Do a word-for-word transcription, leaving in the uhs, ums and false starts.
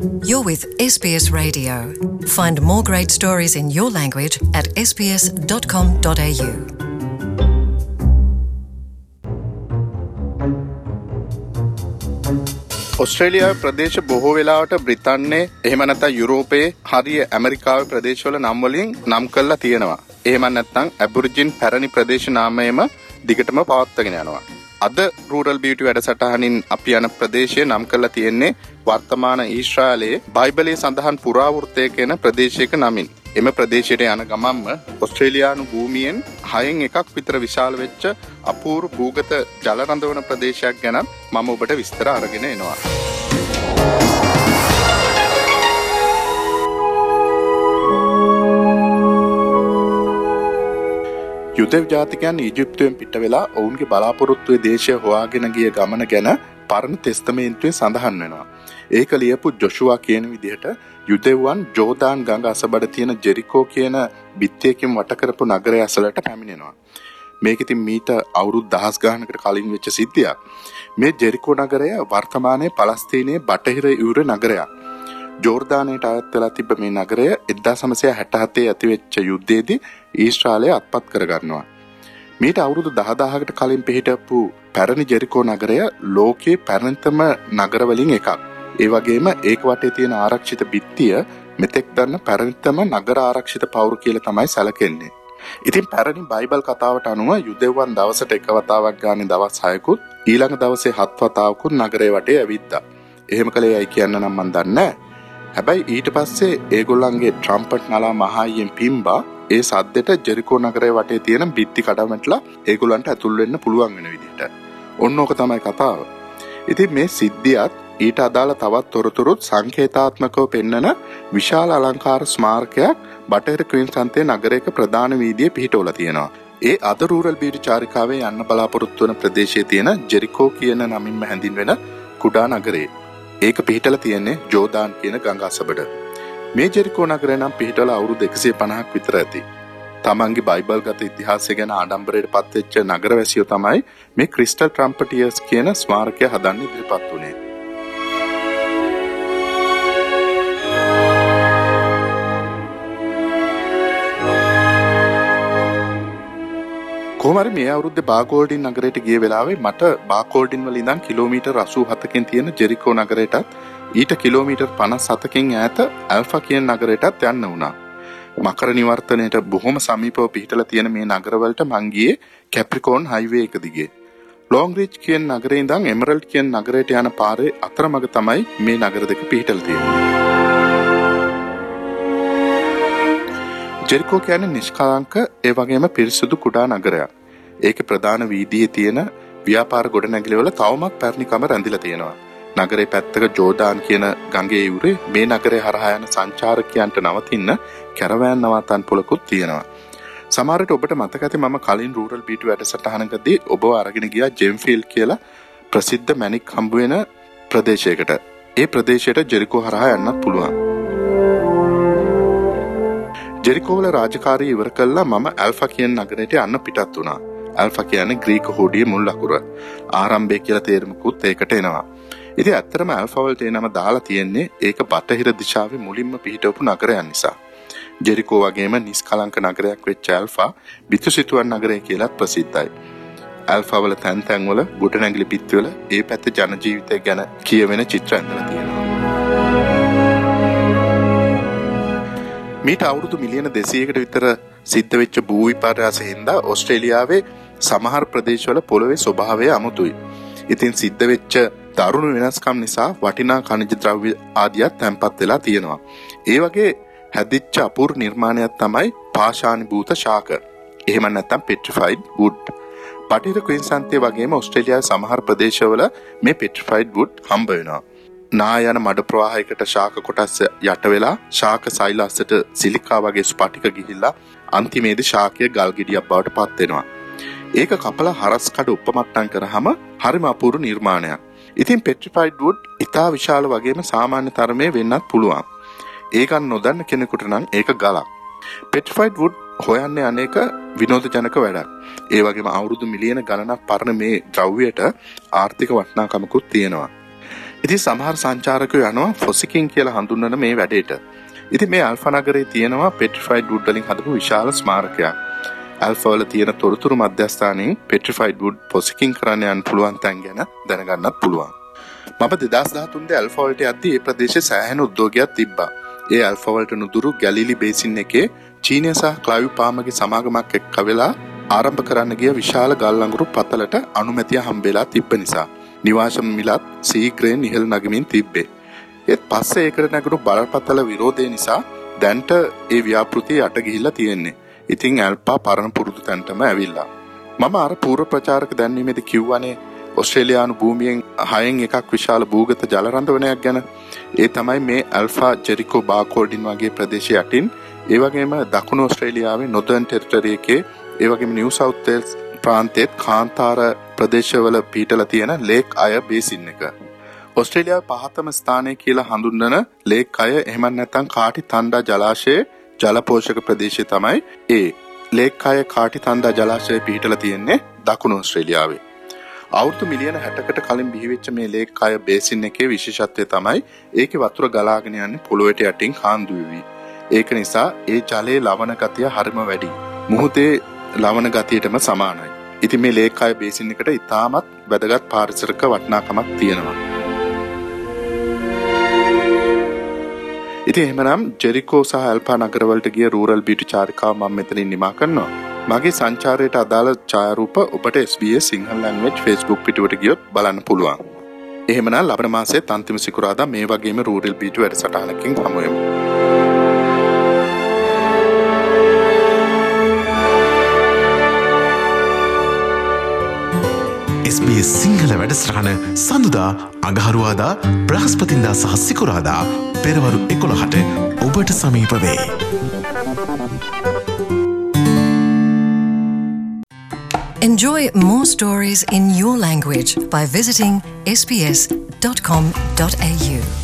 You're with S B S Radio. Find more great stories in your language at s b s dot com dot a u. ඔස්ට්‍රේලියාවේ ප්‍රදේශ බොහෝ වෙලාවට බ්‍රිතාන්‍යයේ එහෙම නැත්නම් යුරෝපයේ හරිය ඇමරිකාවේ ප්‍රදේශවල නම් වලින් නම් කරලා තියෙනවා. එහෙම නැත්නම් ඇබොරිජින් පැරණි ප්‍රදේශ නාමයම දිගටම පවත්වාගෙන යනවා. අද රූරල් බියුටි වැඩසටහනින් අපි යන ප්‍රදේශය නම් කරලා තියෙන්නේ වර්තමාන ඊශ්‍රායලයේ බයිබලයේ සඳහන් පුරාවෘත්තය කියන ප්‍රදේශයක නමින්. එම ප්‍රදේශයට යන ගමන්ම ඔස්ට්‍රේලියානු භූමියෙන් හයෙන් එකක් විතර විශාල වෙච්ච අපූර්ව භූගත ජල රඳවන ප්‍රදේශයක් ගැන මම ඔබට විස්තර අරගෙන එනවා. යුදෙව් ජාතිකයන් ඊජිප්තුවෙන් පිට වෙලා ඔවුන්ගේ බලාපොරොත්තුවේ දේශය හොයාගෙන ගිය ගමන ගැන පරණ තෙස්තමේන්තුවේ සඳහන් වෙනවා. ඒක ලියපු ජොෂුවා කියන විදිහට යුදෙව්වන් ජෝදාන් ගඟ අසබඩ තියෙන ජෙරිකෝ කියන බිත්තියකින් වට කරපු නගරය අසලට පැමිණෙනවා. මේක ඉතින් මීට අවුරුදු දහස් ගානකට කලින් වෙච්ච සිද්ධියක්. මේ ජෙරිකෝ නගරය වර්තමානයේ පලස්තීනයේ බටහිර යුරේ නගරයක්. ජෝර්දානයට අයත් වෙලා තිබ්බ මේ නගරය එක්දාස් නවසිය හැට හතේ ඇතිවෙච්ච යුද්ධයේදී ඊශ්‍රායලය අත්පත් කරගන්නවා. මීට අවුරුදු දහදාහකට කලින් පිහිටපු පැරණි ජෙරිකෝ නගරය ලෝකයේ පැරණිතම නගර වලින් එකක්. ඒ වගේම ඒක වටේ තියෙන ආරක්ෂිත බිත්තිය මෙතෙක් දන්න පැරණිතම නගර ආරක්ෂිත පවුර කියලා තමයි සැලකෙන්නේ. ඉතින් පැරණි බයිබල් කතාවට අනුව යුදෙව්වන් දවසට එක වතාවක් ගානේ දවස් හයකුත් ඊළඟ දවසේ හත් වතාවකුත් නගරේ වටේ ඇවිද්දා. එහෙම කළේ ඇයි කියන්න නම් මන් දන්නේ නැහැ. හැබැයි ඊට පස්සේ ඒගොල්ලන්ගේ ට්‍රම්පට් නලා මහායියෙන් පිම්බා ඒ සද්දෙට ජෙරිකෝ නගරේ වටේ තියෙන බිත්ති කඩමැටලා ඒගොල්ලන්ට ඇතුල් වෙන්න පුළුවන් වෙන විදිහට. ඔන්න ඕක තමයි කතාව. ඉතින් මේ සිද්ධියත් ඊට අදාළ තවත් තොරතුරුත් සංකේතාත්මකව පෙන්වන විශාල අලංකාර ස්මාරකයක් බටහිර ක්වීන්ස්ලන්තේ නගරයක ප්‍රධාන වීදියේ පිහිටවලා තියෙනවා. ඒ අද රූරල් බියුටි චාරිකාවේ යන්න බලාපොරොත්තු වන ප්‍රදේශයේ තියෙන ජෙරිකෝ කියන නමින්ම හැඳින්වෙන කුඩා නගරේ. ඒක පිහිටලා තියෙන්නේ ජෝදාන් කියන ගඟ අසබඩ. මේ ජෙරිකෝ නගරය නම් පිහිටලා අවුරුදු එකසිය පනහක් විතර ඇති. තමන්ගේ බයිබල් ගත ඉතිහාසය ගැන ආඩම්බරයට පත්වෙච්ච නගරවැසියෝ තමයි මේ ක්‍රිස්ටල් ට්‍රම්පටියර්ස් කියන ස්මාරකය හදන්න ඉදිරිපත් වුණේ. කොහොමරි මේ අවුරුද්දේ බාගෝල්ඩින් නගරයට ගිය වෙලාවේ මට බාගෝල්ඩින් වල ඉඳන් කිලෝමීටර් අසූ හතකින් තියෙන ජෙරිකෝ නගරයටත් ඊට කිලෝමීටර් පනස් හතකින් ඈත ඇල්ෆා කියන නගරයටත් යන්න වුණා. මකර නිවර්තනයට බොහොම සමීපව පිහිටලා තියෙන මේ නගරවලට මං ගියේ කැප්‍රිකෝන් හයිවේ එක දිගේ. ලොංග් රිච් කියන නගරේ ඉඳන් එමරල්ඩ් කියන නගරයට යන පාරේ අතරමඟ තමයි මේ නගර දෙක පිහිටලා තියෙන්නේ. ජෙරිකෝ කියන්නේ නිෂ්කලංක ඒ වගේම පිරිසුදු කුඩා නගරයක්. ඒකේ ප්‍රධාන වීදියේ තියෙන ව්‍යාපාර ගොඩනැගිලි වල තවමත් පැරණිකම රැඳිලා තියෙනවා. නගරේ පැත්තක ජෝදාන් කියන ගඟේ යුරේ මේ නගරේ හරහා යන සංචාරකයන්ට නවතින්න කැරවෑන් නවතන් පොලකුත් තියෙනවා. සමහර විට ඔබට මතක ඇති මම කලින් රූරල් බීට් වැඩසටහනකදී ඔබව අරගෙන ගියා ජෙම්ෆීල්ඩ් කියලා ප්‍රසිද්ධ මැණික් හම්බ වෙන ප්‍රදේශයකට. ඒ ප්‍රදේශයට ජෙරිකෝ හරහා යන්නත් පුළුවන්. ජෙරිකෝ වල රාජකාරිය ඉවර කළා මම ඇල්ෆා කියන නගරයට යන්න පිටත් වුණා. ඇල්ෆා කියන්නේ ග්‍රීක හෝඩියේ මුල් අකුර. ආරම්භය කියලා තේරුමකුත් ඒකට එනවා. ඉතින් ඇත්තටම ඇල්ෆා වලට ඒ නම දාලා තියෙන්නේ ඒක බටහිර දිශාවේ මුලින්ම පිහිටවපු නගරයක් නිසා. ජෙරිකෝ වගේම නිස්කලංක නගරයක් වෙච්ච ඇල්ෆා බිතුසිතුවන් නගරය කියලා ප්‍රසිද්ධයි. ඇල්ෆා වල තැන් තැන් වල ගොඩනැගිලි බිත්ති වල ඒ පැත්තේ ජන ජීවිතය ගැන කියවෙන චිත්‍ර ඇඳලා තියෙනවා. මීට අවුරුදු මිලියන දෙසීයකට විතර සිද්ධ වෙච්ච භූ විපර්යාසයෙන් හින්දා ඕස්ට්‍රේලියාවේ සමහර ප්‍රදේශවල පොළොවේ ස්වභාවය අමුතුයි. ඉතින් සිද්ධ වෙච්ච දරුණු වෙනස්කම් නිසා වටිනා ඛනිජ ද්‍රව්‍ය ආදියක් තැන්පත් වෙලා තියෙනවා. ඒ වගේ හැදිච්ච අපූර්ව නිර්මාණයක් තමයි පාෂාණීභූත ශාක. එහෙම නැත්නම් petrified wood. බටහිර ක්වීන්ස්ලන්තේ වගේම ඕස්ට්‍රේලියාවේ සමහර ප්‍රදේශවල මේ petrified wood හම්බ වෙනවා. නායන මඩ ප්‍රවාහයකට ශාක කොටස් යට වෙලා ශාක සෛලස්සට සිලිකා වගේ ස්පටික ගිහිල්ලා අන්තිමේදී ශාකය ගල් ගෙඩියක් බවට පත් වෙනවා. ඒක කපලා හරස් කඩ උපමට්ටම් කරාම හරිම අපූර්ව නිර්මාණයක්. ඉතින් petrified wood ඉතා විශාල වගේම සාමාන්‍ය තරමේ වෙන්නත් පුළුවන්. ඒක නොදන්න කෙනෙකුට නම් ඒක ගලක්. petrified wood හොයන්නේ අනේක විනෝදජනක වැඩක්. ඒ වගේම අවුරුදු මිලියන ගණනක් පරණ මේ ද්‍රව්‍යයට ආර්ථික වටිනාකමකුත් තියෙනවා. ඉතින් සමහර සංචාරකයෝ යනවා ෆොසිකින් කියලා හඳුන්වන මේ වැඩේට. ඉතින් මේ ඇල්ෆා නගරේ තියෙනවා පෙට්‍රිෆයිඩ් වුඩ් වලින් හදපු විශාල ස්මාරකයක්. ඇල්ෆා වල තියෙන තොරතුරු මධ්‍යස්ථානයේ පෙට්‍රිෆයිඩ් වුඩ් ෆොසිකින් කරන්න යන්න පුළුවන් තැන් ගැන දැනගන්නත් පුළුවන්. මම දෙදාස් දහතුනේ ඇල්ෆා වලට යද්දී ඒ ප්‍රදේශයේ සෑහෙන උද්‍යෝගයක් තිබ්බා. ඒ ඇල්ෆා වලට නුදුරු ගැලිලි බේසින් එකේ චීනය සහ ක්ලයිව් පාමගේ සමාගමක් එක්ක වෙලා ආරම්භ කරන්න ගිය විශාල ගල් අඟුරු පතලට අනුමැතිය හම්බෙලා තිබ්බ නිසා නිවාස මිලත් සීග්‍රයෙන් ඉහළ නගමින් තිබ්බේ. ඒත් පස්සේ ඒකට නැගුණු බලපතල විරෝධය නිසා දැන්ට ඒ ව්‍යාපෘතිය යට ගිහිල්ලා තියෙන්නේ. ඉතින් ඇල්පා පරණ පුරුදු තැනටම ඇවිල්ලා. මම අර පූර්ව ප්‍රචාරක දැන්වීමේදී කිව්වනේ ඔස්ට්‍රේලියානු භූමියෙන් හයෙන් එකක් විශාල භූගත ජල රඳවනයක් ගැන. ඒ තමයි මේ ඇල්ෆා ජෙරිකෝ බාකෝඩින් වගේ ප්‍රදේශ යටින් ඒ වගේම දකුණු ඔස්ට්‍රේලියාවේ නොදර්න් ටෙරිටරි එකේ ඒ වගේම නිව් සවුත් වේල්ස් ප්‍රාන්තයේ කාන්තාර ප්‍රදේශවල පිහිටලා තියෙන ලේක් අය බේසින් එක. ඔස්ට්‍රේලියාවේ පහතම ස්ථානය කියලා හඳුන්වන ලේක් අය එහෙම නැත්නම් කාටි තණ්ඩා ජලාශයේ ජල පෝෂක ප්‍රදේශය තමයි ඒ ලේක් අය කාටි තණ්ඩා ජලාශයේ පිහිටලා තියෙන්නේ දකුණු ඔස්ට්‍රේලියාවේ. අවුරුදු මිලියන හැටකට කලින් බිහිවෙච්ච මේ ලේක් අය බේසින් එකේ විශේෂත්වය තමයි ඒකේ වතුර ගලාගෙන යන්නේ පොළොවට යටින් හාන්දු වෙවි. ඒක නිසා ඒ ජලයේ ලවණ ගතිය හරිම වැඩි. මුහුදේ ලවණ ගතියටම සමානයි. ඉතින් මේ ලේක් අය බේසින් එකට ඉතාමත් වැදගත් පාරිසරික වටිනාකමක් තියෙනවා. ඉතින් එහෙමනම් ජෙරිකෝ සහ ඇල්පා නගරවලට ගිය රූරල් බියුටි චාරිකාව මම මෙතනින් නිමා කරනවා. මගේ සංචාරයට අදාළ ඡායාරූප ඔබට S B S Sinhala language Facebook පිටුවට ගියොත් බලන්න පුළුවන්. එහෙමනම් ලබන මාසයේ අන්තිම සිකුරාදා මේ වගේම රූරල් බියුටි වැඩසටහනකින් හමු වෙමු. එස් බී එස් සිංහල වැඩසටහන සඳුදා අඟහරුවාදා බ්‍රහස්පතින්දා සහ සිකුරාදා පෙරවරු එකොළහට ඔබට සමීප වේ. Enjoy more stories in your language by visiting s b s dot com dot a u.